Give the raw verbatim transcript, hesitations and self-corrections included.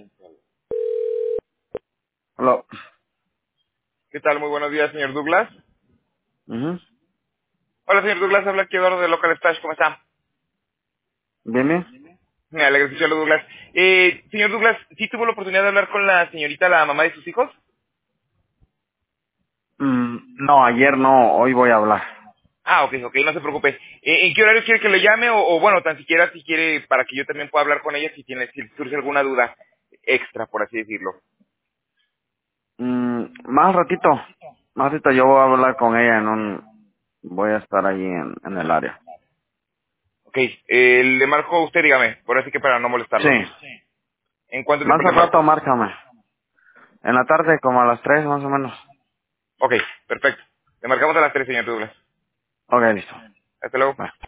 Hola. ¿Qué tal? Muy buenos días, señor Douglas. Ujú. Hola, señor Douglas. Habla aquí Eduardo de Local Stash. ¿Cómo está? Bien, bien. Me alegra escucharlo, Douglas. Eh, señor Douglas, ¿sí tuvo la oportunidad de hablar con la señorita, la mamá de sus hijos? Mm, no, ayer no, hoy voy a hablar. Ah, ok, ok, no se preocupe. Eh, ¿En qué horario quiere que le llame? O, o bueno, tan siquiera si quiere, para que yo también pueda hablar con ella si tiene, si surge alguna duda extra, por así decirlo. Mm, más ratito, más ratito yo voy a hablar con ella en un... Voy a estar allí en, en el área. Ok, eh, le marco a usted, dígame, por así que para no Sí. molestarlo. ¿En cuánto Más tiempo le al rato marco? márcame. En la tarde como a las tres más o menos. Ok, perfecto. Le marcamos a las tres, señor Douglas. Ok, listo. Hasta luego. Bye.